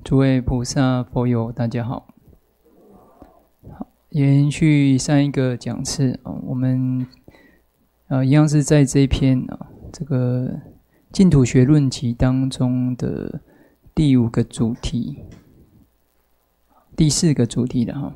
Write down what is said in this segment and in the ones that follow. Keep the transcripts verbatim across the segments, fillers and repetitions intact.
诸位菩萨、佛友，大家好。好，延续上一个讲次啊，我们啊一样是在这一篇啊这个净土学论集当中的第五个主题，第四个主题了哈。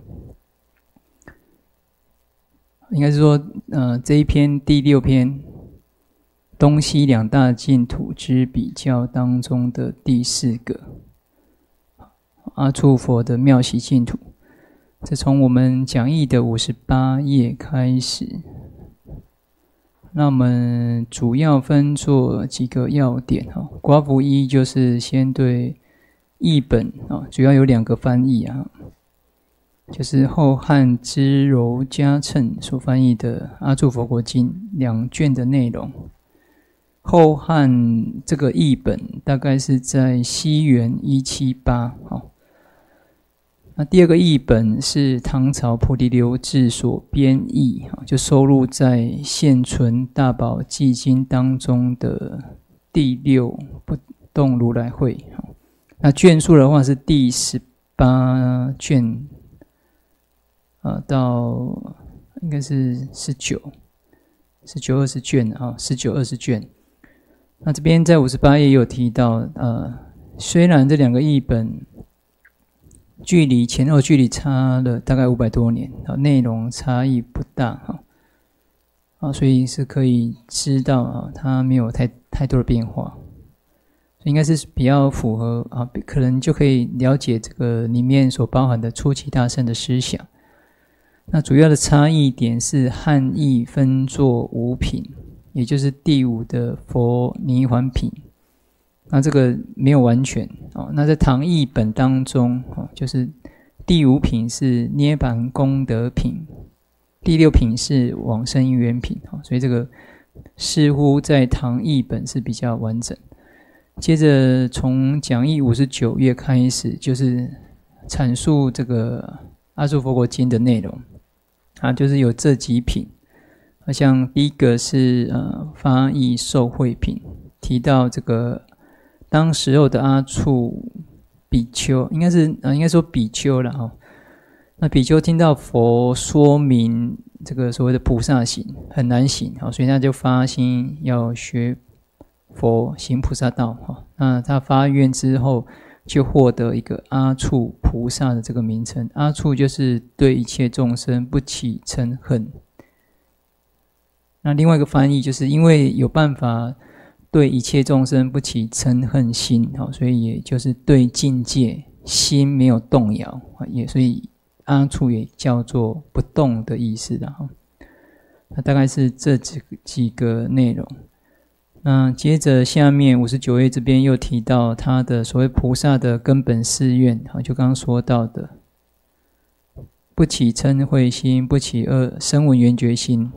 应该是说，呃，这一篇第六篇东西两大净土之比较当中的第四个。阿处佛的妙喜净土，这从我们讲义的五十八页开始。那我们主要分作几个要点哈。寡妇一就是先对译本啊，主要有两个翻译啊，就是后汉支柔嘉称所翻译的《阿处佛国经》两卷的内容。后汉这个译本大概是在西元一七八哈。那第二个译本是唐朝菩提流志所编译，就收录在现存大宝积经当中的第六不动如来会。那卷数的话是第十八卷，啊，到应该是十九、十九、二十卷啊，十九、二十卷。那这边在五十八页也有提到，呃，虽然这两个译本距离前后距离差了大概五百多年，内容差异不大哈，啊，所以是可以知道啊，它没有太太多的变化，应该是比较符合啊，可能就可以了解这个里面所包含的初期大乘的思想。那主要的差异点是汉译分作五品，也就是第五的佛泥环品。那这个没有完全哦。那在唐译本当中哦，就是第五品是涅槃功德品，第六品是往生因缘品哦，所以这个似乎在唐译本是比较完整。接着从讲义五十九页开始，就是阐述这个阿处佛国经的内容啊，就是有这几品。像第一个是呃发译受惠品，提到这个当时候的阿处比丘，应该是呃应该说比丘了哈。那比丘听到佛说明这个所谓的菩萨行很难行，好，所以他就发心要学佛行菩萨道哈。那他发愿之后，就获得一个阿处菩萨的这个名称。阿处就是对一切众生不起嗔恨。那另外一个翻译就是因为有办法对一切众生不起嗔恨心，所以也就是对境界心没有动摇，也所以阿处也叫做不动的意思的。那大概是这几个几个内容。那接着下面五十九页这边又提到他的所谓菩萨的根本誓愿，就刚刚说到的不起嗔恚心，不起恶声闻缘觉心。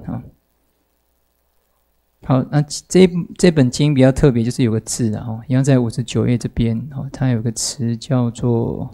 好，那这这本经比较特别，就是有个字啊，一样在五十九页这边，它有个词叫做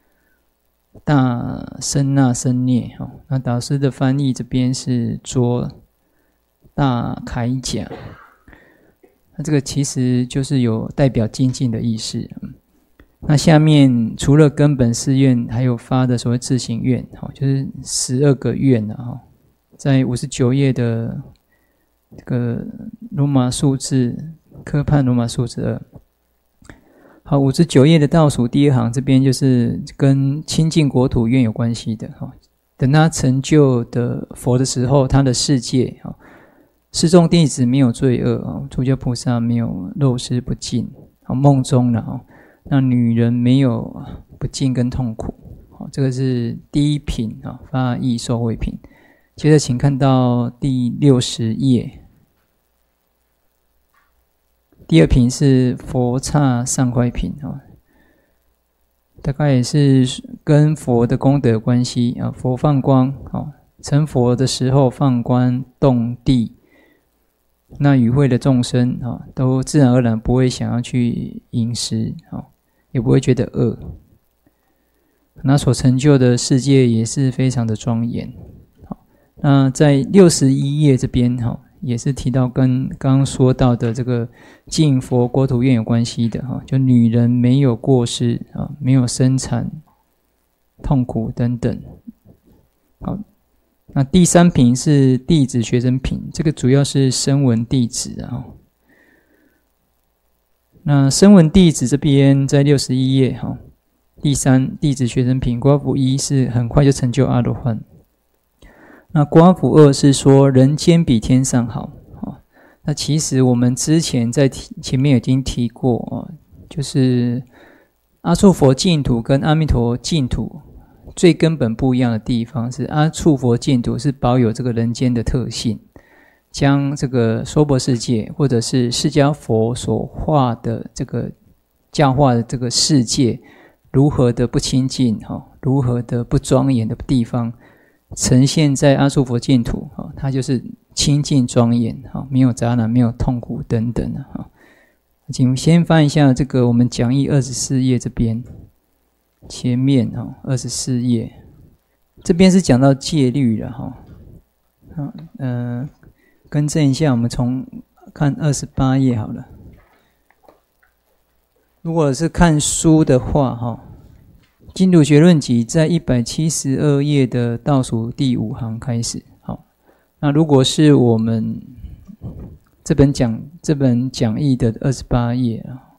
大僧那僧涅。那导师的翻译这边是做大铠甲，那这个其实就是有代表精进的意思。那下面除了根本誓愿，还有发的所谓自行愿，就是十二个愿啊，在五十九页的这个罗马数字科判罗马数字二。好，五十九页的倒数第一行这边就是跟清净国土愿有关系的。等他成就的佛的时候，他的世界世众弟子没有罪恶，出家菩萨没有肉食不净，梦中了，那女人没有不净跟痛苦。这个是第一品发译受惠品。接着请看到第六十页，第二品是佛刹上快品，大概也是跟佛的功德有关系。佛放光，成佛的时候放光动地，那与会的众生都自然而然不会想要去饮食，也不会觉得饿，那所成就的世界也是非常的庄严。那在六十一页这边也是提到跟刚刚说到的这个净佛国土愿有关系的，就女人没有过失， 没有生产痛苦等等。好，那第三品是弟子学生品，这个主要是声闻弟子啊。那声闻弟子这边在六十一页哈，第三弟子学生品，瓜符一是很快就成就阿罗汉。那瓜符二是说人间比天上好。那其实我们之前在前面已经提过哦，就是阿处佛净土跟阿弥陀净土最根本不一样的地方是，阿处佛净土是保有这个人间的特性，将这个娑婆世界或者是释迦佛所画的这个教化的这个世界如何的不清净，如何的不庄严的地方呈现在阿处佛净土，它就是清净庄严，没有杂染，没有痛苦等等。请先翻一下这个我们讲义二十四页这边，前面二十四页这边是讲到戒律了哈。呃，更正一下，我们从看二十八页好了。如果是看书的话哈，《净土学论集》在一百七十二页的倒数第五行开始。那如果是我们这本讲这本讲义的二十八页啊，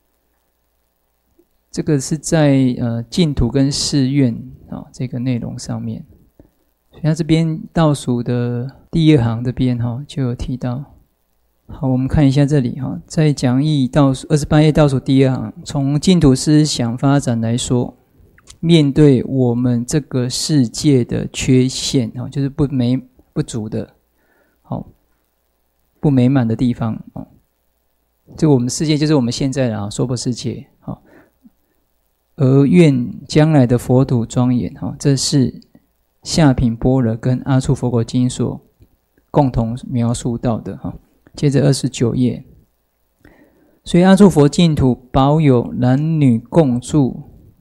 这个是在呃净土跟寺院啊、哦、这个内容上面，所以它这边倒数的第二行这边哈、哦、就有提到。好，我们看一下这里哈、哦，在讲义倒数二十八页倒数第二行，从净土思想发展来说，面对我们这个世界的缺陷哈、哦，就是不美。不足的，好，不美满的地方哦。这个我们世界就是我们现在的啊，娑婆世界，好，而愿将来的佛土庄严，哈，这是下品般若跟阿处佛国经所共同描述到的哈。接着二十九页，所以阿处佛净土保有男女共住。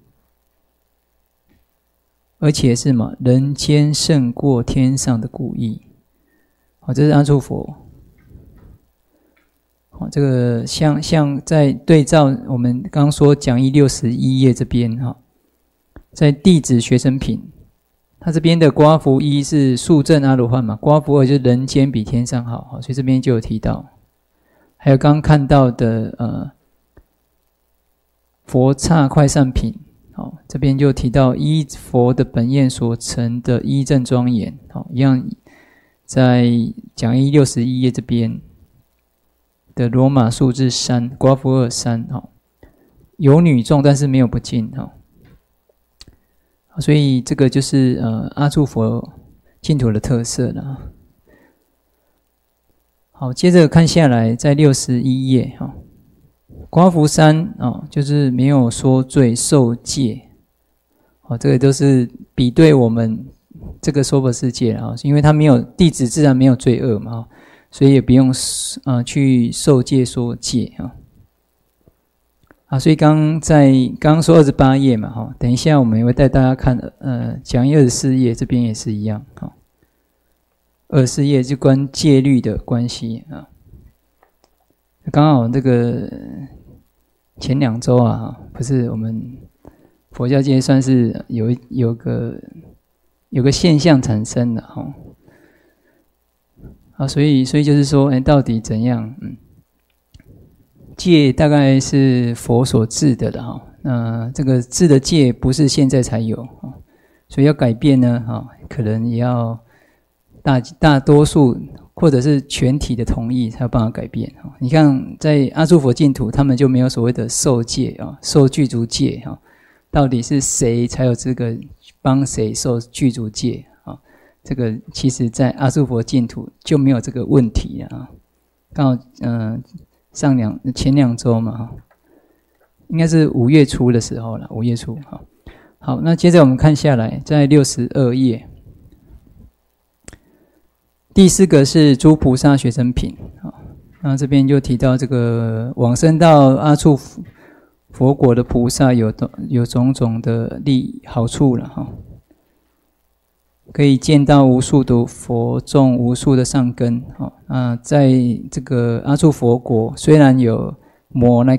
而且是嘛，人间胜过天上的故意。好，这是阿处佛。好，这个像像在对照我们刚刚说讲义六十一页这边哈，在弟子学生品，他这边的瓜符一是速证阿罗汉嘛，瓜符二就是人间比天上好，所以这边就有提到。还有刚刚看到的呃佛刹快善品。好，这边就提到依佛的本愿所成的依正庄严，好，一样在讲义六十一页这边的罗马数字三，瓜符二三，好，有女众，但是没有不净，好，所以这个就是呃阿处佛净土的特色了。好，接着看下来，在六十一页，哈。瓜符三哦，就是没有说罪受戒，哦，这个都是比对我们这个娑婆世界啊，因为他没有弟子，自然没有罪恶嘛，所以也不用啊、呃、去受戒说戒啊。啊，所以刚在刚刚说二十八页嘛，哈，等一下我们也会带大家看，呃，讲义二十四页这边也是一样，哈，二十四页就关戒律的关系啊。刚好这个前两周啊，不是我们佛教界算是有有个有个现象产生的哈，啊，所以所以就是说，哎，到底怎样？嗯，戒大概是佛所制的了哈，那这个制的戒不是现在才有，所以要改变呢，哈，可能也要大大多数。或者是全体的同意才有办法改变。你看在阿处佛净土他们就没有所谓的受戒受具足戒，到底是谁才有资格帮谁受具足戒，这个其实在阿处佛净土就没有这个问题了。刚好呃上两前两周嘛，应该是五月初的时候了，五月初。好，那接着我们看下来，在六十二页。第四个是诸菩萨学生品，那这边就提到这个往生到阿处佛国的菩萨有有种种的利好处了哈，可以见到无数的佛众，无数的善根啊。在这个阿处佛国，虽然有魔来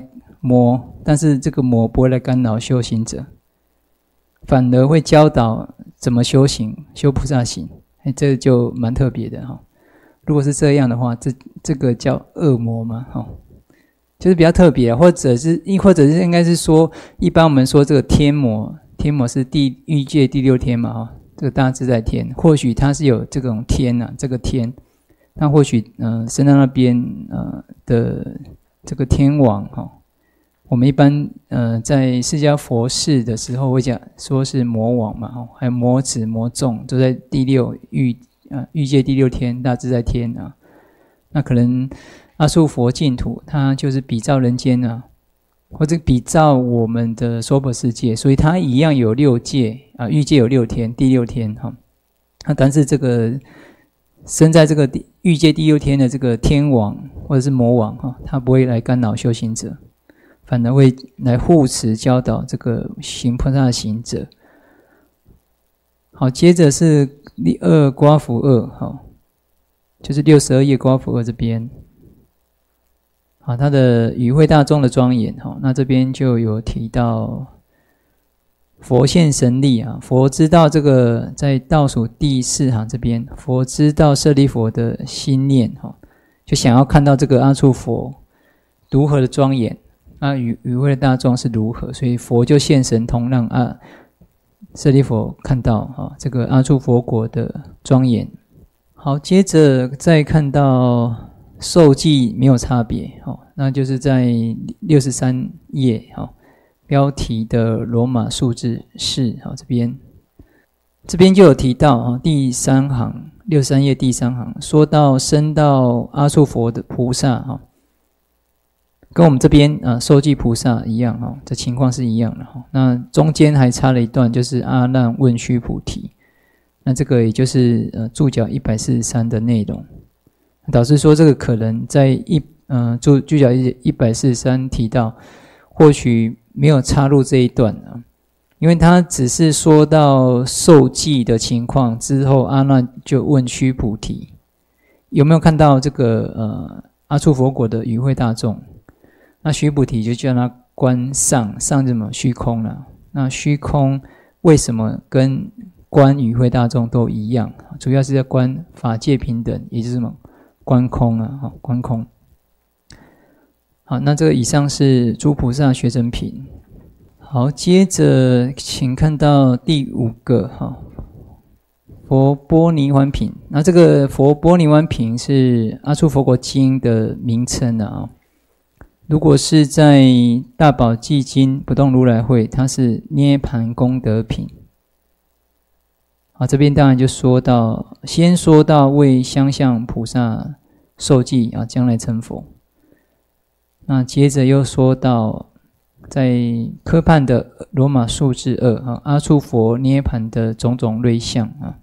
魔，但是这个魔不会来干扰修行者，反而会教导怎么修行，修菩萨行。哎，这个就蛮特别的哈。如果是这样的话，这这个叫恶魔嘛，哈，就是比较特别，或者是或者是应该是说，一般我们说这个天魔，天魔是地欲界第六天嘛，哈，这个大自在天，或许它是有这种天呐、啊，这个天，那或许呃，升到那边呃的这个天王哈，我们一般呃在释迦佛事的时候会讲说是魔王嘛，哈，还有魔子魔众都在第六欲。啊，欲界第六天，大自在天啊，那可能阿閦佛净土，它就是比照人间啊，或者比照我们的娑婆世界，所以它一样有六界啊，欲界有六天，第六天哈。那但是这个生在这个欲界第六天的这个天王或者是魔王哈，他不会来干扰修行者，反而会来护持教导这个行菩萨行者。好，接着是第二刮符二，好，就是六十二页刮符二这边，好，它的与会大众的庄严，好，那这边就有提到佛现神力啊，佛知道这个在倒数第四行这边，佛知道舍利弗的心念，哈，就想要看到这个阿閦佛如何的庄严，那与与会的大众是如何，所以佛就现神通让阿。舍利弗看到啊，这个阿閦佛国的庄严。好，接着再看到受记没有差别，好，那就是在六十三页，好，标题的罗马数字四，好，这边这边就有提到啊，第三行六十三页第三行说到升到阿閦佛的菩萨哈。跟我们这边啊，受记菩萨一样哈，这情况是一样的哈。那中间还插了一段，就是阿难问须菩提，那这个也就是呃注脚一百四十三的内容。导师说这个可能在一呃注注脚一百四十三提到，或许没有插入这一段啊，因为他只是说到受记的情况之后，阿难就问须菩提有没有看到这个呃阿閦佛国的与会大众。那须菩提就叫他观上，上什么虚空了、啊？那虚空为什么跟观与会大众都一样？主要是在观法界平等，也就是什么观空啊，观空。好，那这个以上是诸菩萨学生品。好，接着请看到第五个哈，佛波尼环品。那这个佛波尼环品是阿閦佛国经的名称啊。如果是在大宝积经不动如来会，它是涅盘功德品。啊，这边当然就说到，先说到为相向菩萨受记啊，将来成佛。那接着又说到，在科判的罗马数字二啊，阿閦佛涅盘的种种瑞相啊。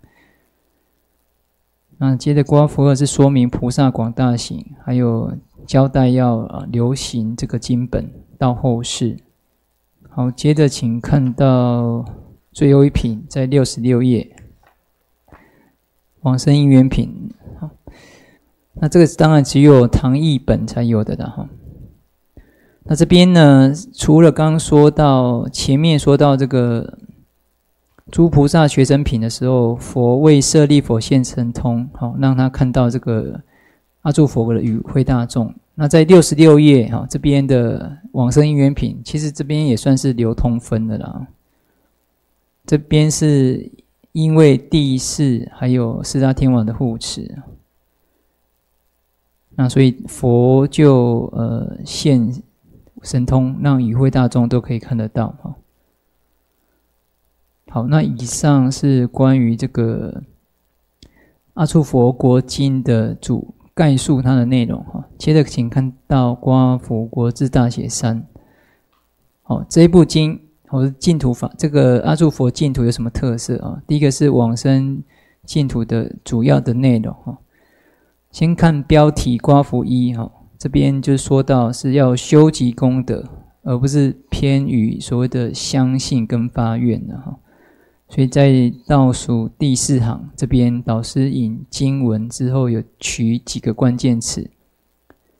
那接着刮符二是说明菩萨广大行，还有交代要、呃、流行这个经本到后世。好，接着请看到最后一品，在六十六页，往生因缘品。好，那这个当然只有唐译本才有的了哈。那这边呢，除了刚刚说到前面说到这个诸菩萨学生品的时候，佛为舍利弗现神通，好让他看到这个阿閦佛国的与会大众。那在六十六页哈，这边的往生因缘品，其实这边也算是流通分的啦。这边是因为第四还有四大天王的护持，那所以佛就呃现神通，让与会大众都可以看得到哈。好，那以上是关于这个阿閦佛国经的主概述它的内容哈。接着请看到刮符国志大写三。好，这一部经或是净土法，这个阿閦佛净土有什么特色啊？第一个是往生净土的主要的内容哈。先看标题刮符一哈，这边就说到是要修集功德，而不是偏于所谓的相信跟发愿的哈。所以在倒数第四行这边，导师引经文之后有取几个关键词。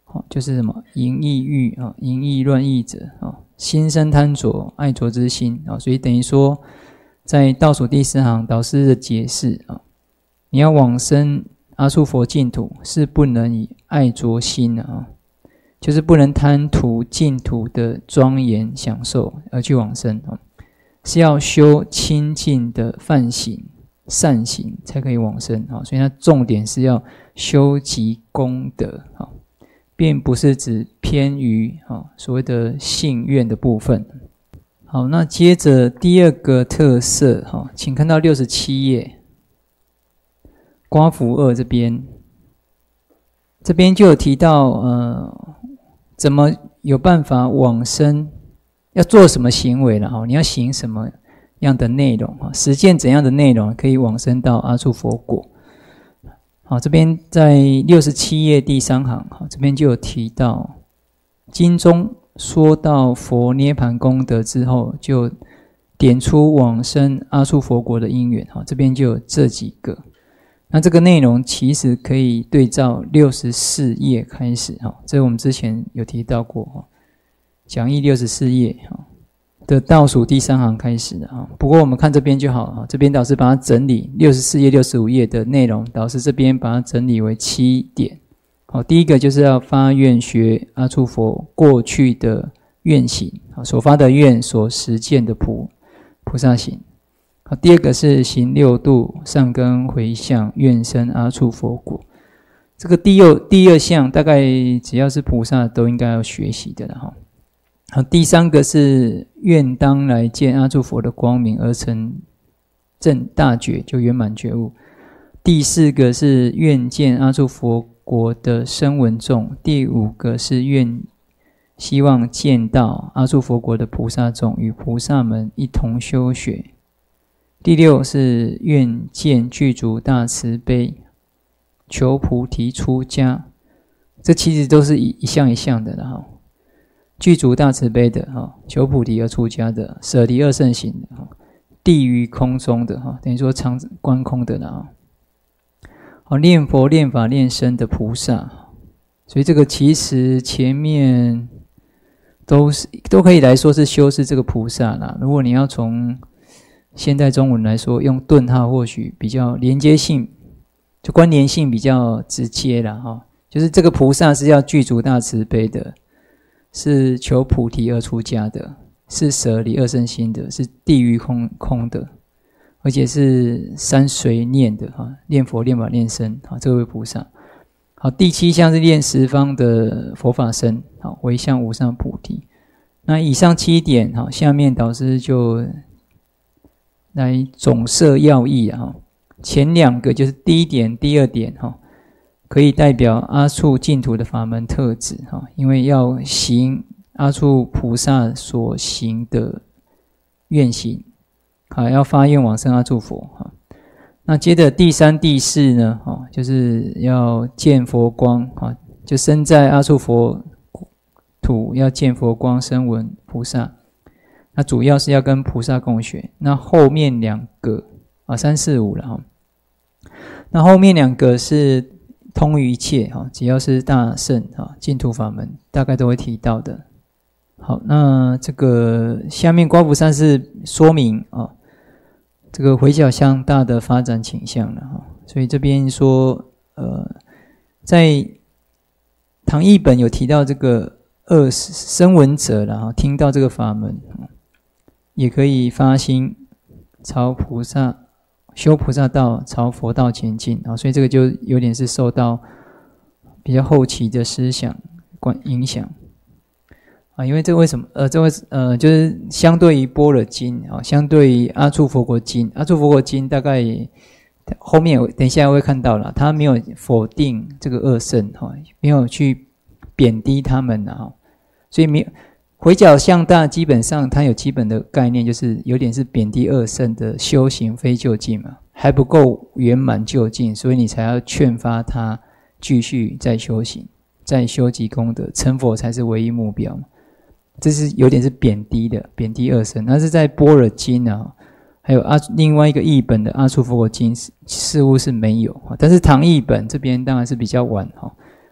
好，就是什么淫逸欲啊，淫逸乱逸者啊，心生贪着，爱着之心啊，所以等于说，在倒数第四行导师的解释啊，你要往生阿閦佛净土，是不能以爱着心的啊，就是不能贪图净土的庄严享受而去往生啊，是要修清净的梵行、善行才可以往生啊，所以它重点是要修集功德啊。并不是指偏于所谓的信愿的部分。好，那接着第二个特色，请看到六十七页，刮符二这边，这边就有提到，呃，怎么有办法往生，要做什么行为了哈？你要行什么样的内容啊？实践怎样的内容可以往生到阿閦佛国？好，这边在六十七页第三行，好，这边就有提到，经中说到佛涅盘功德之后，就点出往生阿閦佛国的因缘。好，这边就有这几个。那这个内容其实可以对照六十四页开始，哈，这我们之前有提到过，哈，讲义六十四页，哈。的倒数第三行开始的啊，不过我们看这边就好啊。这边导师把它整理六十四页、六十五页的内容，导师这边把它整理为七点。好，第一个就是要发愿学阿閦佛过去的愿行，所发的愿所实践的菩菩萨行。好，第二个是行六度善根回向愿生阿閦佛国。这个第二第二项大概只要是菩萨都应该要学习的了哈。好，第三个是愿当来见阿閦佛的光明而成正大觉，就圆满觉悟。第四个是愿见阿閦佛国的声闻众。第五个是愿希望见到阿閦佛国的菩萨众，与菩萨们一同修学。第六是愿见具足大慈悲，求菩提出家。这其实都是一项一项的了哈。具足大慈悲的哈，求菩提而出家的，舍离二乘行的哈，地于空中的哈，等于说常观空的了啊。好，念佛、念法、念僧的菩萨，所以这个其实前面都是都可以来说是修饰这个菩萨啦。如果你要从现代中文来说，用顿号或许比较连接性，就关联性比较直接啦哈。就是这个菩萨是要具足大慈悲的。是求菩提而出家的，是舍离二乘心的，是地于空空的，而且是三随念的哈，念佛、念法、念僧，好，这位菩萨。好，第七项是念十方的佛法僧，好，回向无上菩提。那以上七点，好，下面导师就来总摄要义啊。前两个就是第一点、第二点哈。可以代表阿閦净土的法门特质哈，因为要行阿閦菩萨所行的愿行，好，要发愿往生阿閦佛哈。那接着第三、第四呢，哈，就是要见佛光哈，就身在阿閦佛土要见佛光，声闻菩萨。那主要是要跟菩萨共学。那后面两个啊，三四五了哈。那后面两个是。通于一切，只要是大乘净土法门，大概都会提到的。好，那这个下面刮符三是说明啊，这个回小向大的发展倾向了哈。所以这边说，呃，在唐译本有提到这个二声闻者了哈，听到这个法门，也可以发心朝菩萨。修菩萨道，朝佛道前进啊，所以这个就有点是受到比较后期的思想关影响啊。因为这为什么？呃，这位呃，就是相对于般若经啊，相对于阿閦佛国经，阿閦佛国经大概后面等一下会看到了，他没有否定这个二乘哈，没有去贬低他们啊，所以没有。回角向大基本上它有基本的概念，就是有点是贬低二乘的修行非究竟嘛，还不够圆满究竟，所以你才要劝发他继续再修行，再修集功德，成佛才是唯一目标嘛。这是有点是贬低的，贬低二乘。那是在般若经啊，还有阿另外一个译本的阿閦佛国经似乎是没有，但是唐译本这边当然是比较晚哈。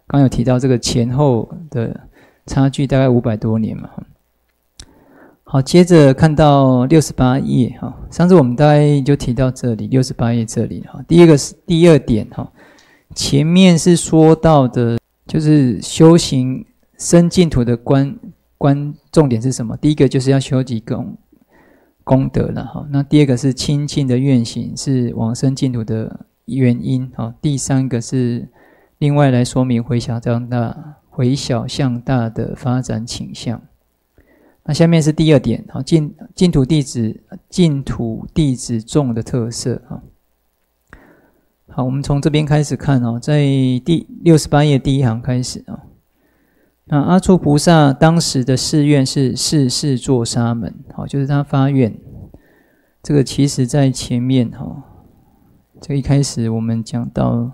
刚有提到这个前后的差距大概五百多年嘛。好，接着看到六十八页哈，上次我们大概就提到这里，六十八页这里哈。第一个是第二点哈，前面是说到的，就是修行生净土的关关重点是什么？第一个就是要修集功功德了哈。那第二个是清净的愿行，是往生净土的原因哈。第三个是另外来说明回小向大、回小向大的发展倾向。那下面是第二点，净净土弟子净土弟子众的特色。好，我们从这边开始看哦，在第六十八页第一行开始啊。那阿处菩萨当时的誓愿是世世作沙门，好，就是他发愿。这个其实在前面哈，这个一开始我们讲到，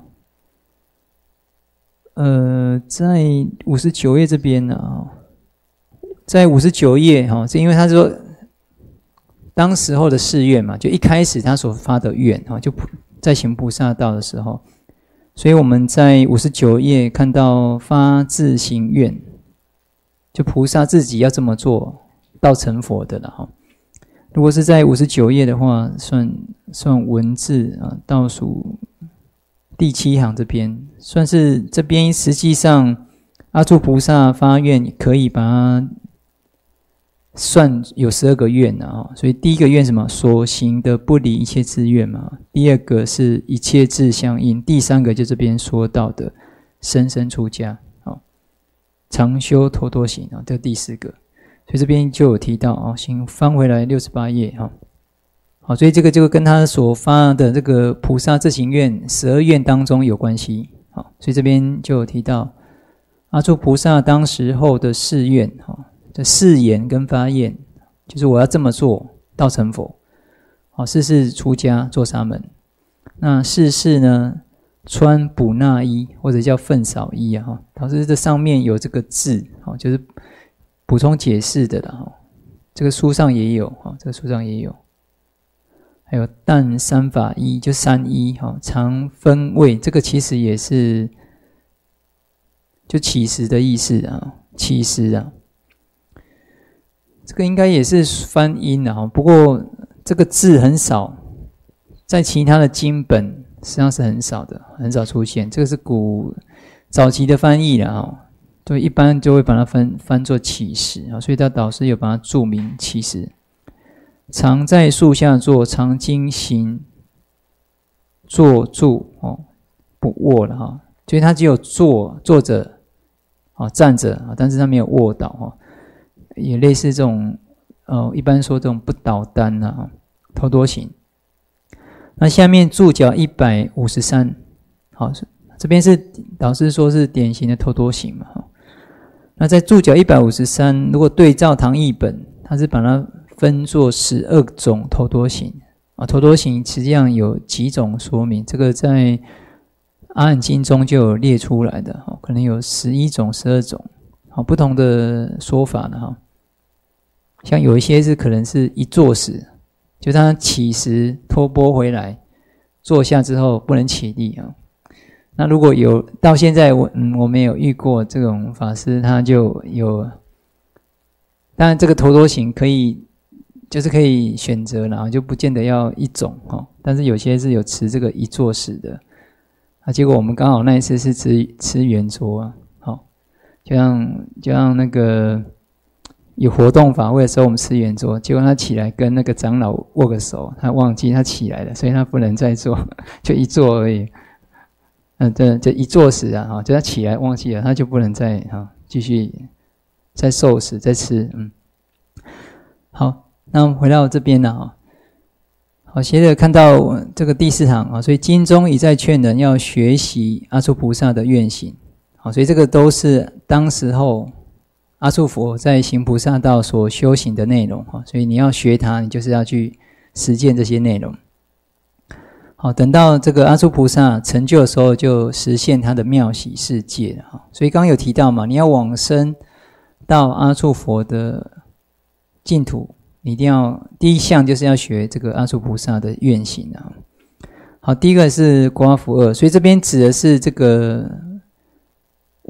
呃，在五十九页这边呢啊。在五十九页哈，是因为他说当时候的誓愿嘛，就一开始他所发的愿哈，就在行菩萨道的时候，所以我们在五十九页看到发自行愿，就菩萨自己要这么做到成佛的了哈。如果是在五十九页的话，算算文字啊，倒数第七行这边，算是这边实际上阿处菩萨发愿可以把它算有十二个愿啊，所以第一个愿什么？所行的不离一切志愿嘛。第二个是一切智相应，第三个就这边说到的生生出家，好，常修陀陀行啊，这第四个。所以这边就有提到啊，请翻回来六十八页哈。好，所以这个就跟他所发的这个菩萨自行愿十二愿当中有关系。好，所以这边就有提到阿处菩萨当时候的誓愿哈。的誓言跟发愿，就是我要这么做到成佛。好，世世出家做沙门。那世世呢，穿补那衣或者叫粪扫衣啊。哈，导致这上面有这个字，好，就是补充解释的啦。哈，这个书上也有，哈，这个书上也有。还有但三法衣，就三衣，哈，常分位，这个其实也是就起时的意思啊，起时啊。这个应该也是翻音啊，不过这个字很少，在其他的经本实际上是很少的，很少出现。这个是古早期的翻译啦，哈，就一般就会把它翻翻作起时啊，所以他导师有把它注明起时。常在树下坐，常经行坐住哦，不卧了哈，所以他只有坐坐着啊，站着啊，但是他没有卧倒哈。也类似这种，呃，一般说这种不倒单啊，头多行。那下面注脚一百五十三，好，这边是导师说是典型的头多行嘛。那在注脚一百五十三，如果对照唐译本，它是把它分作十二种头多行啊。头多行实际上有几种说明，这个在阿含经中就有列出来的，可能有十一种、十二种。好，不同的说法呢哈，像有一些是可能是一坐时，就他起时托钵回来，坐下之后不能起立啊。那如果有到现在我嗯我没有遇过这种法师，他就有，当然这个头陀行可以就是可以选择，然后就不见得要一种哈，但是有些是有持这个一坐时的啊。结果我们刚好那一次是吃吃圆桌啊。就像就像那个有活动法会的时候，我们吃圆桌，结果他起来跟那个长老握个手，他忘记他起来了，所以他不能再做，就一坐而已。嗯，这这一坐时啊，哈，就他起来忘记了，他就不能再哈继续再受食再吃。嗯，好，那我们回到这边了哈。好，接着看到这个第四行啊，所以经中一再劝人要学习阿处菩萨的愿行。好，所以这个都是当时候阿处佛在行菩萨道所修行的内容，所以你要学它，你就是要去实践这些内容。好，等到这个阿处菩萨成就的时候，就实现他的妙喜世界了。所以刚刚有提到嘛，你要往生到阿处佛的净土，你一定要第一项就是要学这个阿处菩萨的愿行啊。好，第一个是国阿福二，所以这边指的是这个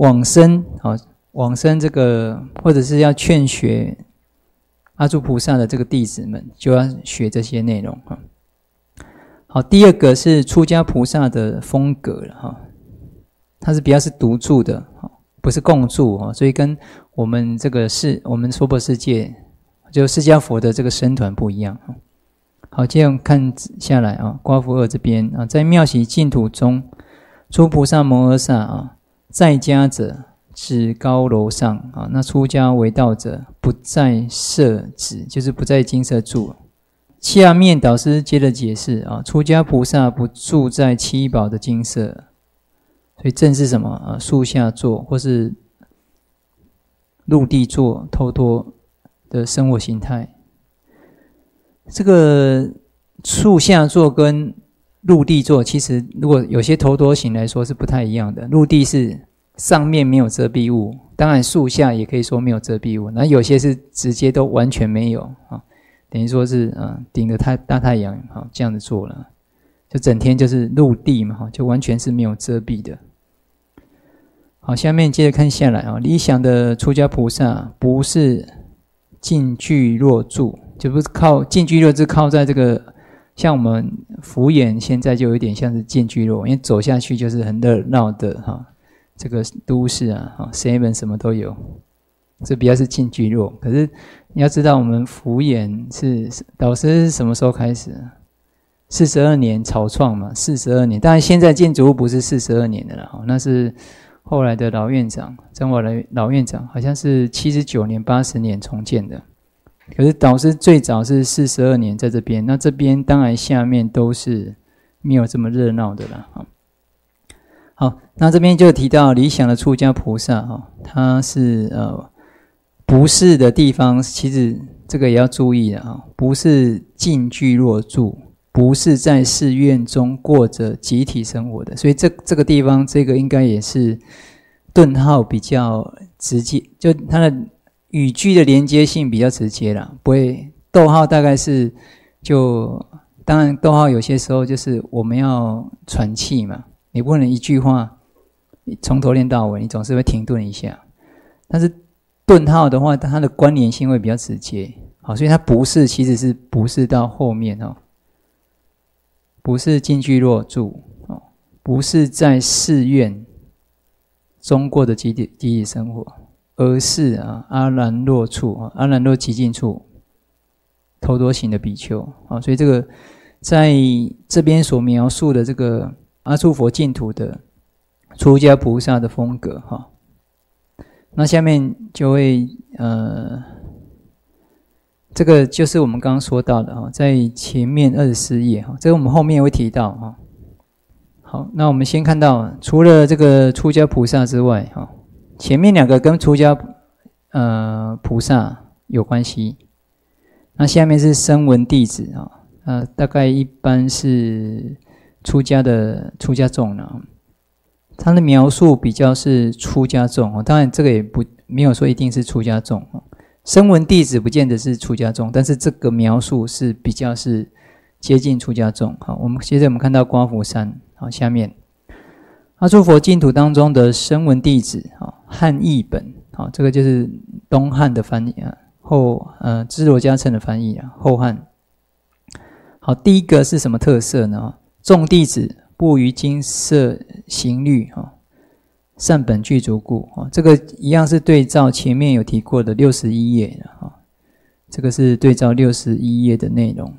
往生啊，往生这个或者是要劝学阿住菩萨的这个弟子们，就要学这些内容哈。好，第二个是出家菩萨的风格了哈，它是比较是独住的，不是共住哈，所以跟我们这个是我们娑婆世界就释迦佛的这个僧团不一样。好，接着看下来啊，刮夫二这边啊，在妙喜净土中，诸菩萨摩诃萨啊，在家者至高楼上啊，那出家为道者不在舍止，就是不在精舍住。下面导师接着解释啊，出家菩萨不住在七宝的精舍，所以正是什么啊？树下坐或是陆地坐、偷脱的生活形态。这个树下坐跟陆地坐，其实如果有些头陀行来说是不太一样的。陆地是上面没有遮蔽物，当然树下也可以说没有遮蔽物，那有些是直接都完全没有啊，等于说是啊顶着太大太阳啊这样子做了，就整天就是陆地嘛，就完全是没有遮蔽的。好，下面接着看下来啊，理想的出家菩萨不是近聚若住，就不是靠近聚若是靠在这个，像我们福眼现在就有点像是近聚若，因为走下去就是很热闹的哈，这个都市啊，哈 seven 什么都有，这比较是近聚若。可是你要知道，我们福眼是导师是什么时候开始？四十二年草创嘛，四十二年。当然现在建筑物不是四十二年的了，哈，那是后来的老院长，张华的老院长好像是七十九年、八十年重建的。可是导师最早是四十二年在这边，那这边当然下面都是没有这么热闹的啦。好，那这边就提到理想的出家菩萨哈，他是呃不是的地方，其实这个也要注意的哈，不是近聚若住，不是在寺院中过着集体生活的，所以这这个地方这个应该也是顿号比较直接，就它的语句的连接性比较直接啦，不会逗号大概是就当然逗号有些时候就是我们要喘气嘛，你不能一句话从头念到尾，你总是会停顿一下。但是顿号的话，它的关联性会比较直接，好，所以它不是其实是不是到后面哦，不是近聚若住哦，不是在寺院中过的集体集体生活。而是啊，阿兰若处啊，阿兰若极尽处，头陀行的比丘啊，所以这个在这边所描述的这个阿住佛净土的出家菩萨的风格哈，那下面就会呃，这个就是我们刚刚说到的哈，在前面二十四页哈，这个我们后面会提到哈。好，那我们先看到除了这个出家菩萨之外哈。前面两个跟出家呃菩萨有关系，那下面是声闻弟子啊，呃，大概一般是出家的出家众呢，他的描述比较是出家众哦，当然这个也不没有说一定是出家众哦，声闻弟子不见得是出家众，但是这个描述是比较是接近出家众。好，我们接着我们看到刮福山，好，下面。阿住佛净土当中的声闻弟子啊，汉译本，好，这个就是东汉的翻译啊，后呃支罗迦谶的翻译啊，后汉。好，第一个是什么特色呢？众弟子不于精舍行律啊，善本具足故啊，这个一样是对照前面有提过的六十一页啊，这个是对照六十一页的内容。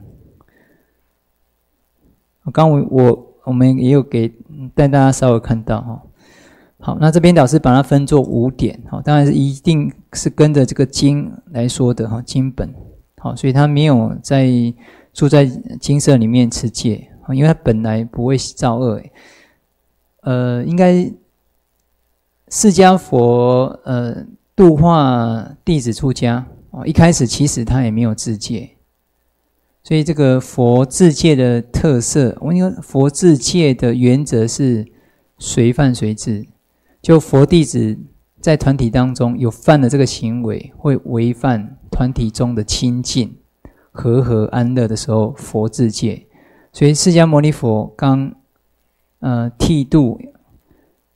刚我我。我们也有给带大家稍微看到哈，好，那这边导师把它分作五点，好，当然是一定是跟着这个经来说的哈，经本，好，所以他没有在住在精舍里面持戒，因为他本来不会造恶，呃，应该释迦佛呃度化弟子出家，哦，一开始其实他也没有自戒。所以这个佛自戒的特色，我因为佛自戒的原则是随犯随治，就佛弟子在团体当中有犯了这个行为，会违反团体中的清净、和合、安乐的时候，佛自戒。所以释迦牟尼佛刚呃剃度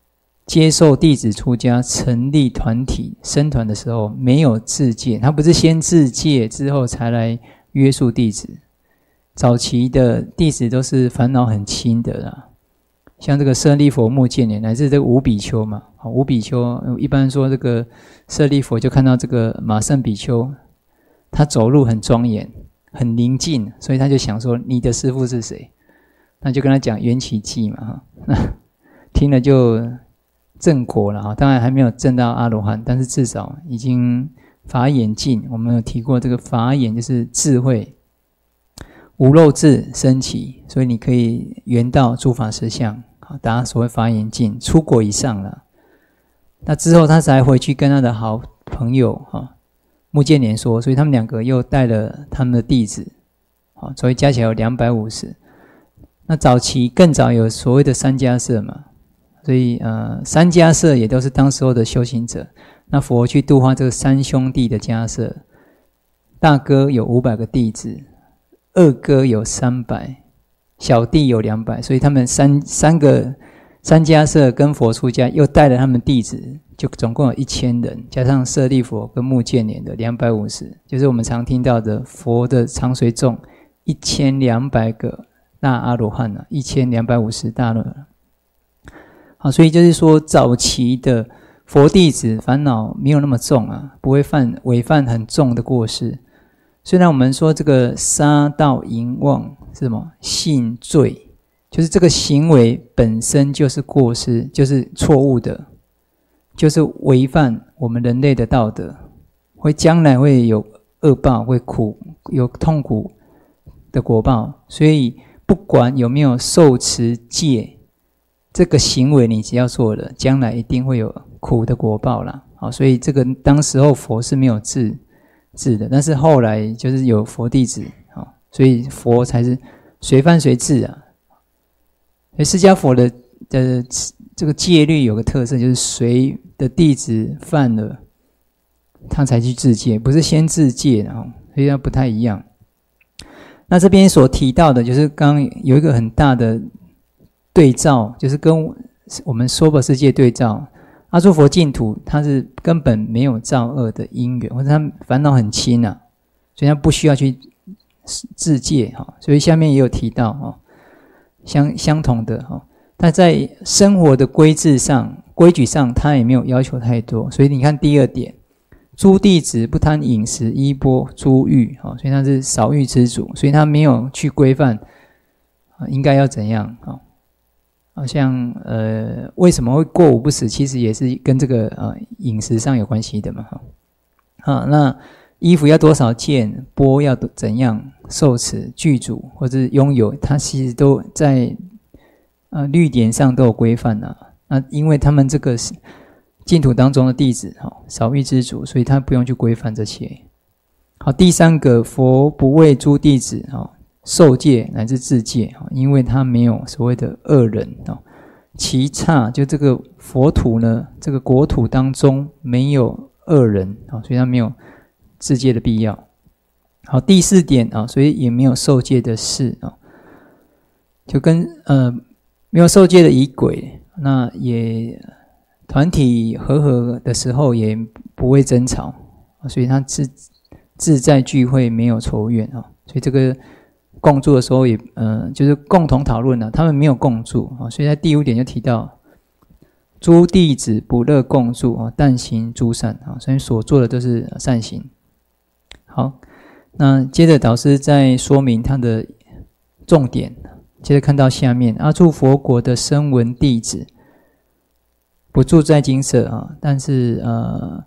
接受弟子出家，成立团体僧团的时候，没有自戒，他不是先自戒之后才来约束弟子。早期的弟子都是烦恼很轻的啦，像这个舍利弗、目犍连，乃至这个五比丘嘛。五比丘一般说这个舍利弗就看到这个马胜比丘，他走路很庄严，很宁静，所以他就想说你的师父是谁？那就跟他讲缘起记嘛，听了就证果了，当然还没有证到阿罗汉，但是至少已经法眼净。我们有提过这个法眼就是智慧，无漏智升起，所以你可以圆到诸法实相，达所谓法眼净，出果以上了。那之后他才回去跟他的好朋友目犍连说，所以他们两个又带了他们的弟子，所以加起来有两百五十。那早期更早有所谓的三迦摄嘛，所以呃，三迦摄也都是当时候的修行者。那佛去度化这个三兄弟的迦摄，大哥有五百个弟子，二哥有三百，小弟有两百，所以他们三三个三迦摄跟佛出家，又带了他们弟子，就总共有一千人，加上舍利弗跟目犍连的两百五十，就是我们常听到的佛的常随众一千两百个大阿罗汉啊，一千两百五十大阿罗汉。好，所以就是说，早期的佛弟子烦恼没有那么重啊，不会犯违犯很重的过失。虽然我们说这个杀盗淫妄是什么性罪。就是这个行为本身就是过失，就是错误的，就是违犯我们人类的道德，会将来会有恶报，会苦，有痛苦的果报。所以不管有没有受持戒，这个行为你只要做了，将来一定会有苦的果报啦。好，所以这个当时候佛是没有治治的，但是后来就是有佛弟子，好，所以佛才是随犯随治啊。所以释迦佛的的这个戒律有个特色，就是谁的弟子犯了，他才去自戒，不是先自戒的，所以它不太一样。那这边所提到的，就是刚刚有一个很大的对照，就是跟我们娑婆世界对照。阿阇佛净土，他是根本没有造恶的因缘，或者他烦恼很轻啊，所以他不需要去自戒哈。所以下面也有提到哈。相相同的哈，但在生活的规制上、规矩上，他也没有要求太多。所以你看第二点，诸弟子不贪饮食、衣钵、珠玉，所以他是少欲知足，所以他没有去规范应该要怎样啊？好像呃，为什么会过午不食？其实也是跟这个呃饮食上有关系的嘛。啊，那衣服要多少件，钵要怎样受持具足或者拥有，它其实都在呃律典上都有规范啊。那因为他们这个净土当中的弟子哈，少欲知足，所以他不用去规范这些。好，第三个，佛不为诸弟子哈受戒乃至自戒哈，因为他没有所谓的恶人哈。其刹就这个佛土呢，这个国土当中没有恶人啊，所以他没有自戒的必要。好，第四点啊，所以也没有受戒的事啊，就跟呃没有受戒的仪轨，那也团体和合的时候也不会争吵，所以他自自在聚会没有仇怨啊，所以这个共住的时候也呃就是共同讨论啊，他们没有共住啊，所以在第五点就提到诸弟子不乐共住啊，但行诸善啊，所以所做的都是善行。好，那接着导师在说明他的重点，接着看到下面，阿住佛国的声闻弟子不住在精舍啊，但是呃，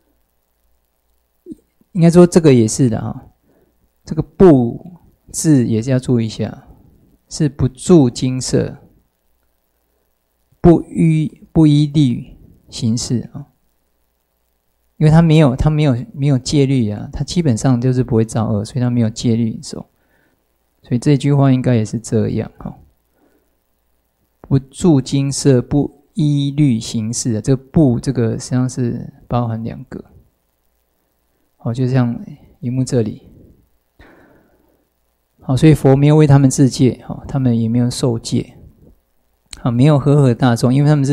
应该说这个也是的啊，这个不字也是要注意一下，是不住精舍，不依不依律行事啊。因为他没有，他没有没有戒律啊，他基本上就是不会造恶，所以他没有戒律守。所以这句话应该也是这样哈。不住精舍，不依律行事啊，这个不这个实际上是包含两个。好，就像荧幕这里。好，所以佛没有为他们自戒，好，他们也没有受戒。好，没有和合大众，因为他们是不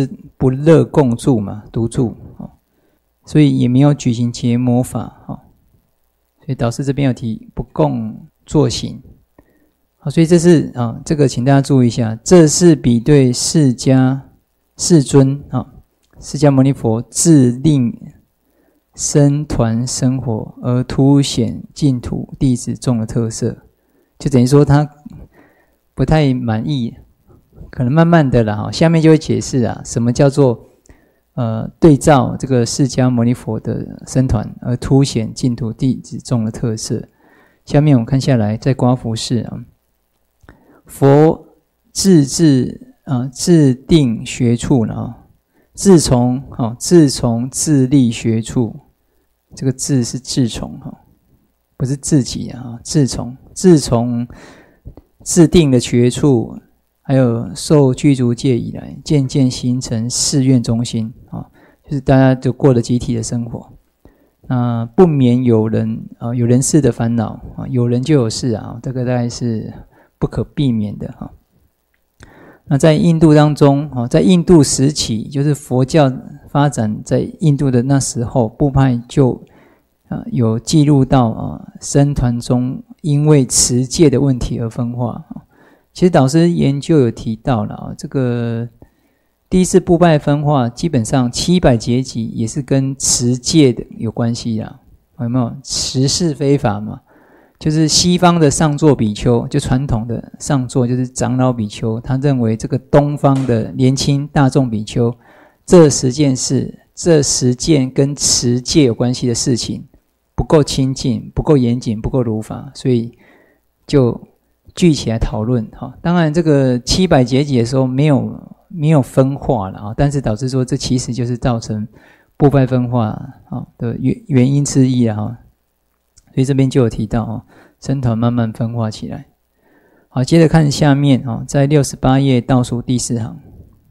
不乐共住嘛，独住，所以也没有举行结魔法。所以导师这边有提不共作行。好，所以这是啊，这个请大家注意一下，这是比对释迦世尊啊，释迦牟尼佛自令僧团生活而凸显净土弟子众的特色，就等于说他不太满意，可能慢慢的啦哈，下面就会解释啊，什么叫做呃对照这个释迦牟尼佛的僧团而凸显净土弟子众的特色。下面我们看下来，在刮服饰啊。佛自制啊，制定学处呢，自从啊，自从自立学处，这个自是自从哈，不是自己啊，自从自从制定的学处，还有受具足戒以来，渐渐形成誓愿中心啊，就是大家就过了集体的生活。那不免有人啊，有人事的烦恼啊，有人就有事啊，这个大概是不可避免的哈。那在印度当中，在印度时期，就是佛教发展在印度的那时候，部派就有记录到啊，僧团中因为持戒的问题而分化。其实导师研究有提到了啊，这个第一次部派分化，基本上七百劫集也是跟持戒的有关系啦，有没有？持是非法嘛。就是西方的上座比丘，就传统的上座就是长老比丘，他认为这个东方的年轻大众比丘，这十件事，这十件跟持戒有关系的事情不够亲近，不够严谨，不够如法，所以就聚起来讨论。当然这个七百劫集的时候没有没有分化了，但是导致说这其实就是造成部派分化的原因之一啊。所以这边就有提到哦，僧团慢慢分化起来。好，接着看下面哦，在六十八页倒数第四行，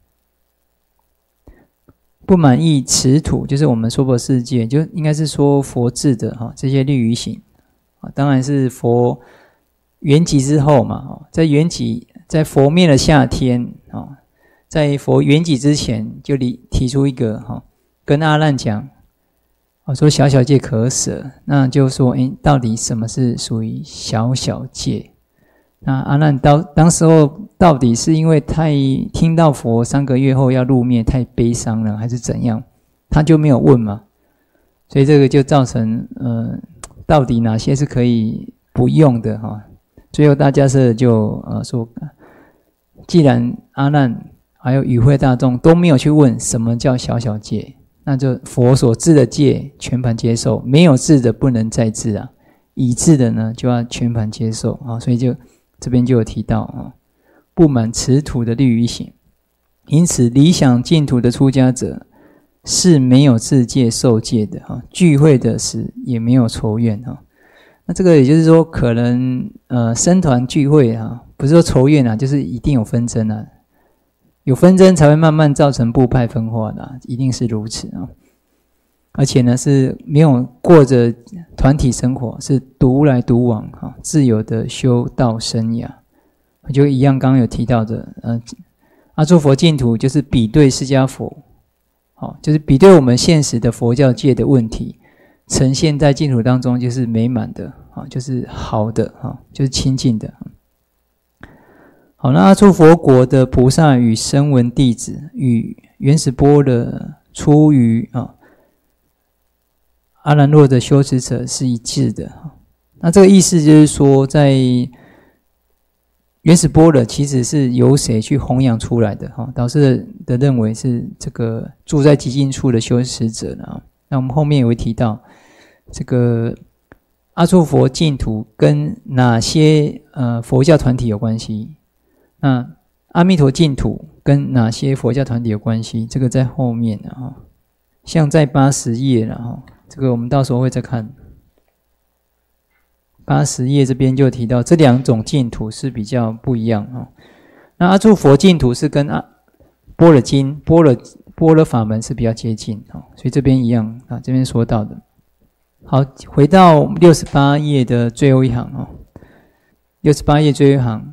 不满意持土，就是我们娑婆世界，就应该是说佛制的哈这些律仪行，当然是佛圆寂之后嘛，在圆寂，在佛灭了下天啊，在佛圆寂之前就提出一个哈，跟阿难讲。我说小小戒可舍，那就说，诶，到底什么是属于小小戒？那阿难当当时候到底是因为太听到佛三个月后要入灭太悲伤了，还是怎样？他就没有问嘛，所以这个就造成呃，到底哪些是可以不用的哈？最后大家是就呃说，既然阿难还有与会大众都没有去问什么叫小小戒。那就佛所制的戒全盘接受，没有制的不能再制啊，已制的呢就要全盘接受啊，所以就这边就有提到啊，不满持土的律仪行，因此理想净土的出家者是没有自戒受戒的哈，聚会的时也没有仇怨哈。那这个也就是说，可能呃僧团聚会啊，不是说仇怨啊，就是一定有纷争啊。有纷争才会慢慢造成部派分化的、啊，一定是如此啊！而且呢，是没有过着团体生活，是独来独往啊，自由的修道生涯，就一样刚刚有提到的，呃，阿住佛净土就是比对释迦佛，好，就是比对我们现实的佛教界的问题，呈现在净土当中就是美满的啊，就是好的啊，就是清净的。好，那阿住佛国的菩萨与声闻弟子与原始般若出于啊阿兰若的修持者是一致的。那这个意思就是说，在原始般若其实是由谁去弘扬出来的？哈，导师的认为是这个住在极静处的修持者呢。那我们后面也会提到，这个阿住佛净土跟哪些呃佛教团体有关系？那阿弥陀净土跟哪些佛教团体有关系？这个在后面啊，像在八十页了哈，这个我们到时候会再看。八十页这边就提到这两种净土是比较不一样啊。那阿住佛净土是跟阿般若经、般若般若法门是比较接近啊，所以这边一样啊，这边说到的。好，回到六十八页的最后一行啊，六十八页最后一行。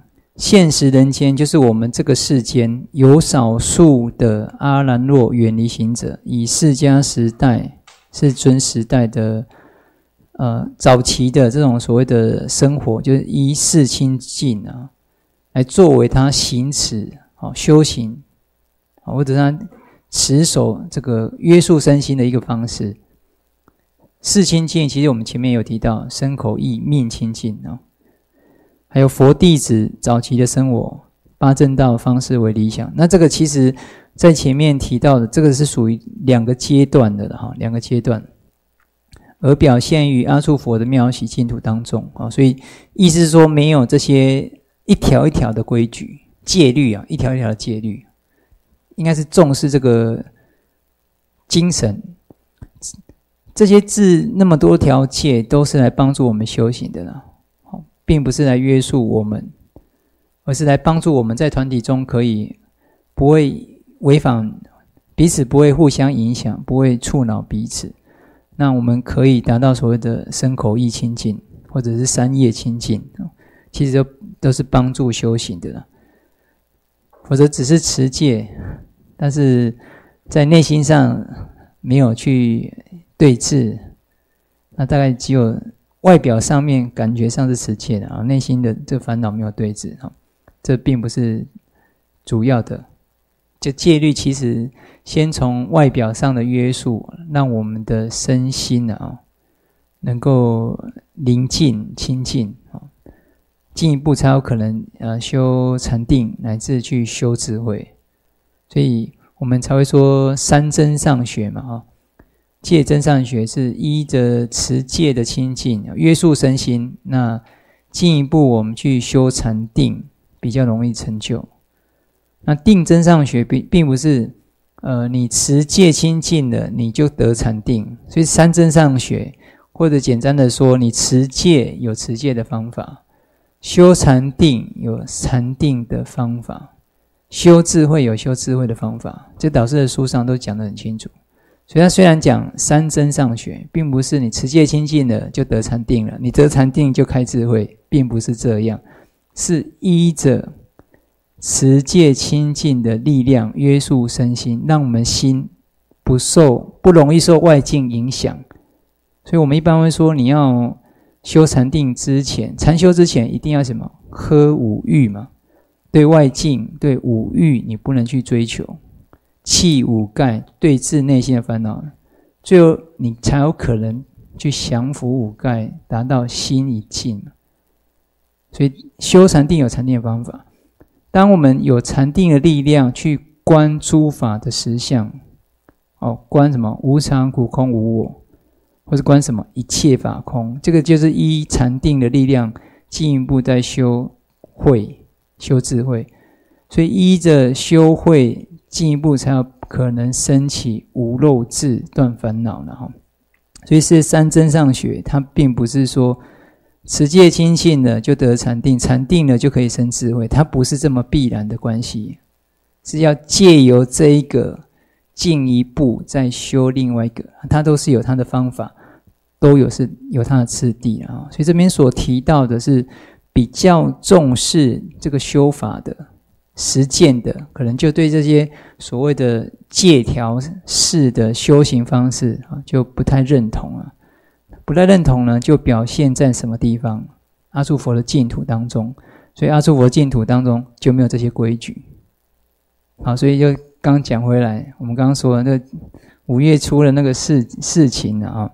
现实人间就是我们这个世间有少数的阿兰若远离行者，以释迦时代世尊时代的呃早期的这种所谓的生活，就是依世清净啊，来作为他行持好修行，或者他持守这个约束身心的一个方式。世清净，其实我们前面有提到身口意命清净啊。还有佛弟子早期的生活，八正道方式为理想。那这个其实在前面提到的，这个是属于两个阶段的哈，两个阶段，而表现于阿处佛的妙喜净土当中啊。所以意思是说，没有这些一条一条的规矩戒律啊，一条一条的戒律，应该是重视这个精神。这些字那么多条戒，都是来帮助我们修行的啦。并不是来约束我们，而是来帮助我们在团体中可以不会违反彼此，不会互相影响，不会触恼彼此。那我们可以达到所谓的身口意清净，或者是三业清净，其实都都是帮助修行的啦。否则只是持戒，但是在内心上没有去对治，那大概只有外表上面感觉上是持戒的啊，内心的这烦恼没有对治啊，这并不是主要的。这戒律其实先从外表上的约束，让我们的身心啊能够宁静清净啊，进一步才有可能呃修禅定，乃至去修智慧。所以我们才会说三真上学嘛啊。戒真上学是依着持戒的清净约束身心，那进一步我们去修禅定比较容易成就。那定真上学并并不是呃你持戒清净了你就得禅定，所以三真上学或者简单的说，你持戒有持戒的方法，修禅定有禅定的方法，修智慧有修智慧的方法，这导师的书上都讲得很清楚。所以他虽然讲三真上学，并不是你持戒清净了就得禅定了，你得禅定就开智慧，并不是这样，是依着持戒清净的力量约束身心，让我们心不受不容易受外境影响。所以我们一般会说，你要修禅定之前，禅修之前一定要什么？呵五欲嘛，对外境对五欲你不能去追求，弃五盖，对治内心的烦恼，最后你才有可能去降服五盖，达到心一静。所以修禅定有禅定的方法，当我们有禅定的力量去观诸法的实相，哦，观什么？无常、苦、空、无我，或是观什么？一切法空。这个就是依禅定的力量进一步在修慧、修智慧。所以依着修慧，进一步才有可能升起无漏智，断烦恼了哈。所以是三真上学，它并不是说持戒清净了就得禅定，禅定了就可以生智慧，它不是这么必然的关系，是要借由这一个进一步再修另外一个，它都是有它的方法，都有是有它的次第啊。所以这边所提到的是比较重视这个修法的实践的，可能就对这些所谓的戒条式的修行方式就不太认同了。不太认同呢，就表现在什么地方？阿处佛的净土当中，所以阿处佛净土当中就没有这些规矩。好，所以就刚讲回来，我们刚刚说的那五月初的那个事事情啊，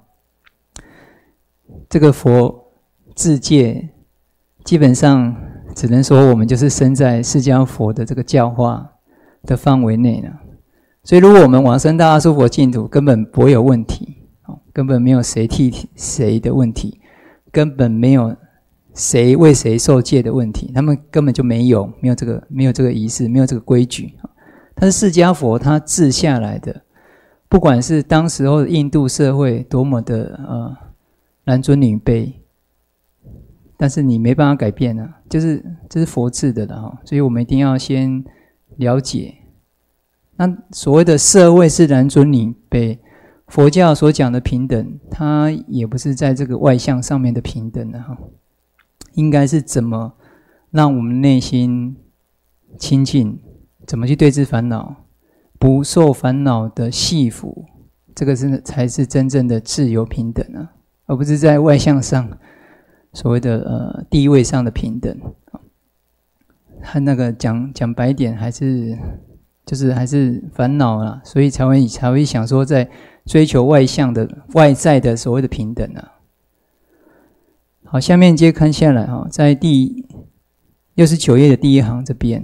这个佛自戒基本上只能说我们就是身在释迦佛的这个教化的范围内了。所以如果我们往生到阿处佛净土，根本不会有问题，根本没有谁替谁的问题，根本没有谁为谁受戒的问题，他们根本就没有没有这个没有这个仪式，没有这个规矩。但是释迦佛他治下来的，不管是当时候的印度社会多么的呃男尊女卑，但是你没办法改变啊，就是这是佛治的了哈，所以我们一定要先了解。那所谓的社会是男尊女卑，佛教所讲的平等，它也不是在这个外相上面的平等的哈，应该是怎么让我们内心清净，怎么去对治烦恼，不受烦恼的系缚，这个是才是真正的自由平等啊，而不是在外向上所谓的呃地位上的平等。和那个讲讲白一点，还是就是还是烦恼啦，所以才会才会想说在追求外向的外在的所谓的平等啊。好，下面接看下来哈，在第六十九页的第一行这边，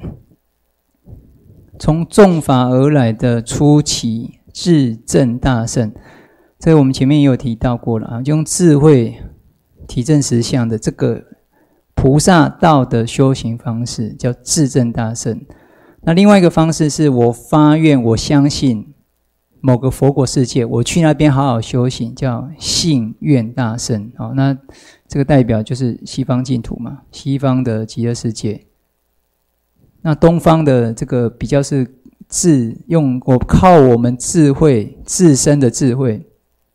从众法而来的初期智证大圣，这个我们前面也有提到过了啊，用智慧体证实相的这个菩萨道的修行方式叫智证大圣。那另外一个方式是我发愿，我相信某个佛国世界，我去那边好好修行，叫信愿大圣。好，那这个代表就是西方净土嘛，西方的极乐世界。那东方的这个比较是智，用我靠我们智慧自身的智慧，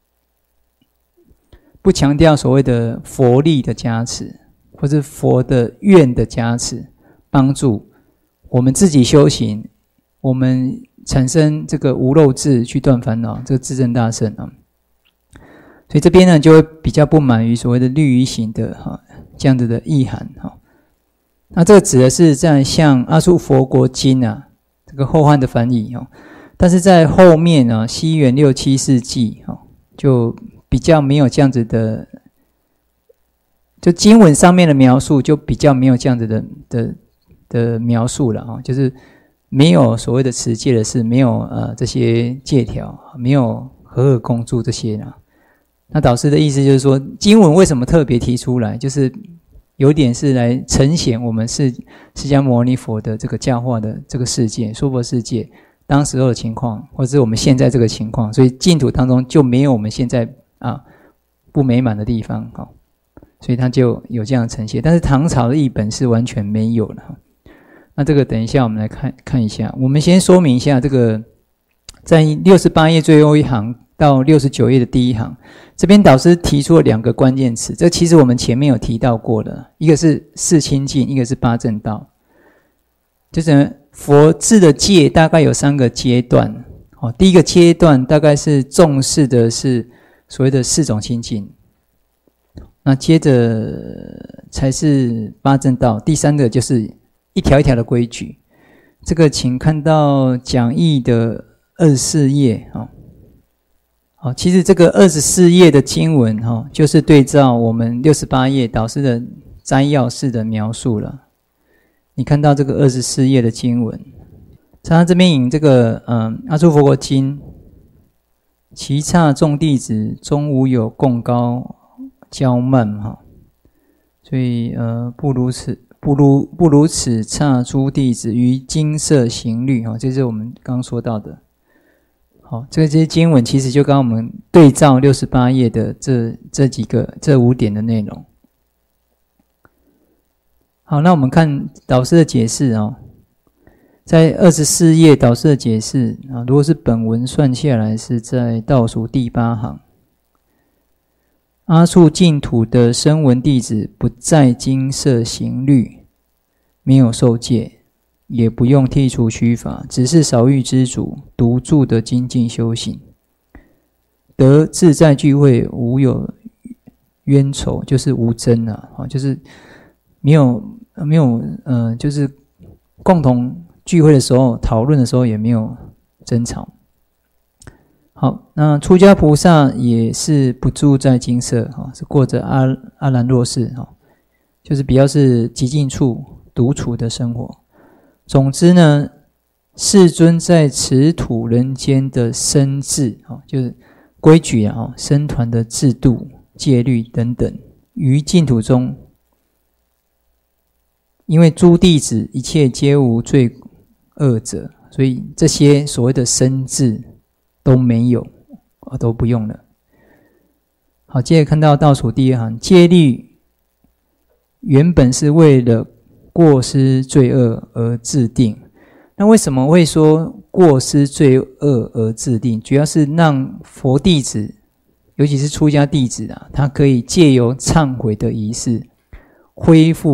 不强调所谓的佛力的加持，或是佛的愿的加持，帮助我们自己修行，我们产生这个无漏智去断烦恼，这个智证大圣啊。所以这边呢就会比较不满于所谓的律仪行的哈这样子的意涵哈。那这个指的是在像阿阇佛国经啊这个后汉的翻译哦，但是在后面啊西元六七世纪哦就比较没有这样子的，就经文上面的描述就比较没有这样子的的。的描述了啊，就是没有所谓的持戒的事，没有呃这些戒条，没有和合共住这些啦。那导师的意思就是说，经文为什么特别提出来，就是有点是来呈现我们是释迦牟尼佛的这个教化的这个世界，娑婆世界当时候的情况，或者是我们现在这个情况，所以净土当中就没有我们现在啊不美满的地方哈，所以它就有这样的呈现。但是唐朝的译本是完全没有了。那这个等一下我们来看看一下，我们先说明一下这个在六十八页最后一行到六十九页的第一行，这边导师提出了两个关键词，这其实我们前面有提到过的，一个是四清净，一个是八正道。就是佛制的戒大概有三个阶段，哦，第一个阶段大概是重视的是所谓的四种清净，那接着才是八正道，第三个就是一条一条的规矩。这个请看到讲义的二十四页啊。好，其实这个二十四页的经文哈，就是对照我们六十八页导师的摘要式的描述了。你看到这个二十四页的经文，他这边引这个嗯阿阇佛国经，其刹众弟子终无有共高骄慢哈，所以呃不如此。不如不如此刹诸弟子于精舍行律，这是我们刚刚说到的。好，这些经文其实就刚刚我们对照六十八页的这这几个这五点的内容。好，那我们看导师的解释哦，在二十四页导师的解释啊，如果是本文算下来是在倒数第八行。阿阇净土的声闻弟子不在精舍行律，没有受戒，也不用剔除须法，只是少欲知足，独住的精进修行，得自在聚会，无有冤仇，就是无争啊，就是没有没有呃，就是共同聚会的时候讨论的时候也没有争吵。好，那出家菩萨也是不住在精舍，是过着阿阿兰若市，就是比较是极静处独处的生活。总之呢，世尊在此土人间的生制，就是规矩啊，僧团的制度、戒律等等，于净土中，因为诸弟子一切皆无罪恶者，所以这些所谓的僧制都没有，都不用了。好，接着看到倒数第二行，戒律原本是为了过失罪恶而制定。那为什么会说过失罪恶而制定？主要是让佛弟子，尤其是出家弟子啊，他可以借由忏悔的仪式，恢复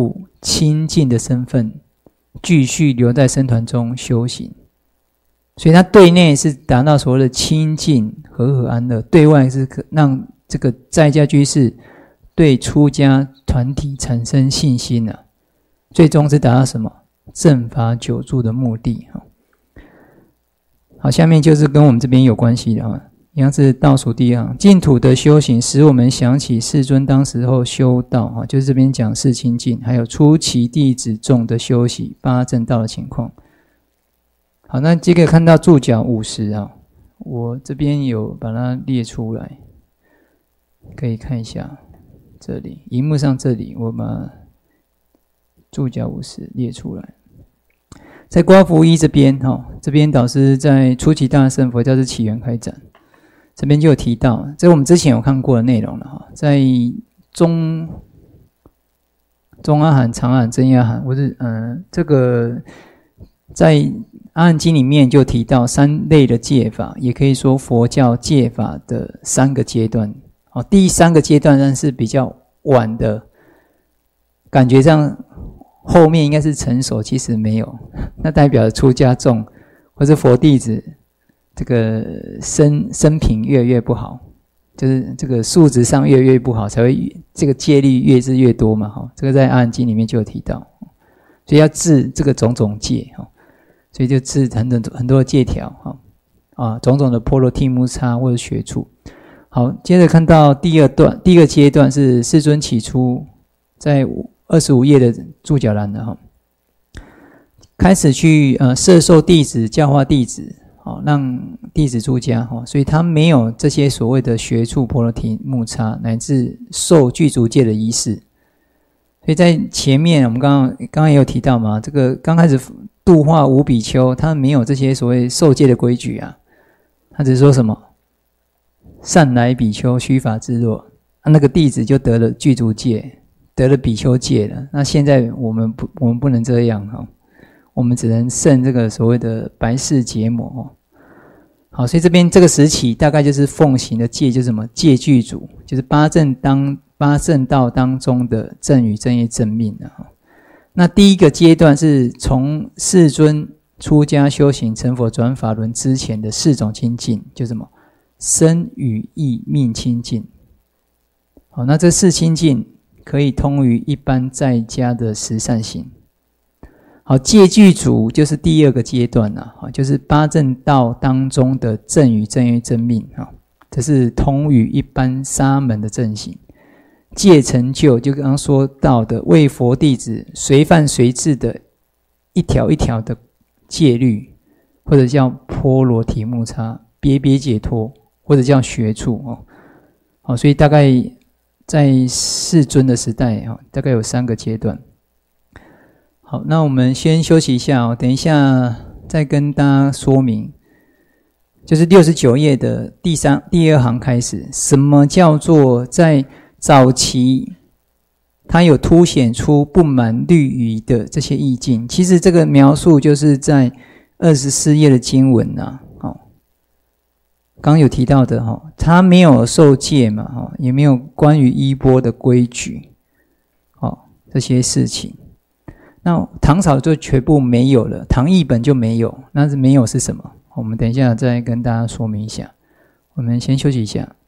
清净的身份，继续留在僧团中修行。所以他对内是达到所谓的清净和和安乐，对外是让这个在家居士对出家团体产生信心啊，最终是达到什么？正法久住的目的。好，下面就是跟我们这边有关系的啊，一样是倒数第一行，净土的修行使我们想起世尊当时候修道啊，就是这边讲世清净，还有初期弟子众的修习八正道的情况。好，那这个看到注脚五十啊，我这边有把它列出来，可以看一下这里，荧幕上这里我把注脚五十列出来。在刮服一这边哈，这边导师在初期大乘佛教之起源开展，这边就有提到，这我们之前有看过的内容了哈，在中中阿含、长阿含、真阿含，或是嗯、呃、这个在阿含经里面就提到三类的戒法，也可以说佛教戒法的三个阶段。好，第三个阶段但是比较晚的，感觉上后面应该是成熟，其实没有，那代表出家众或是佛弟子这个生生品越来越不好，就是这个素质上越来越不好，才会这个戒律越是越多嘛。哈，这个在阿含经里面就有提到，所以要治这个种种戒哈。所以就治很多很多的戒条哈啊，种种的波罗提木叉或者学处。好，接着看到第二段，第二个阶段是世尊起初在二十五页的注脚栏的哈，开始去呃摄受弟子、教化弟子，好让弟子出家哈，所以他没有这些所谓的学处、波罗提木叉乃至受具足戒的仪式。所以在前面我们刚刚刚刚也有提到嘛，这个刚开始度化五比丘，他没有这些所谓受戒的规矩啊，他只是说什么善来比丘须发自若，啊、那个弟子就得了具足戒，得了比丘戒了。那现在我们不我们不能这样哈，我们只能胜这个所谓的白氏结魔。好，所以这边这个时期大概就是奉行的戒，就是什么戒具足，就是八正当八正道当中的正语、正业、正命啊。那第一个阶段是从世尊出家修行成佛转法轮之前的四种清净，就是什么身语意命清净。好，那这四清净可以通于一般在家的十善行。好，戒具足就是第二个阶段啊，就是八正道当中的正语、正业、正命啊，这是通于一般沙门的正行。戒成就就刚刚说到的为佛弟子随犯随治的一条一条的戒律，或者叫波罗提木叉、别别解脱，或者叫学处哦。好，所以大概在世尊的时代啊，大概有三个阶段。好，那我们先休息一下哦，等一下再跟大家说明，就是六十九页的第三第二行开始，什么叫做在早期它有凸显出不满律仪的这些意境。其实这个描述就是在二十四页的经文啊，哦，刚刚有提到的哈，他没有受戒嘛，哈，也没有关于衣钵的规矩，哦，这些事情。那唐朝就全部没有了，唐译本就没有，那是没有是什么？我们等一下再跟大家说明一下。我们先休息一下。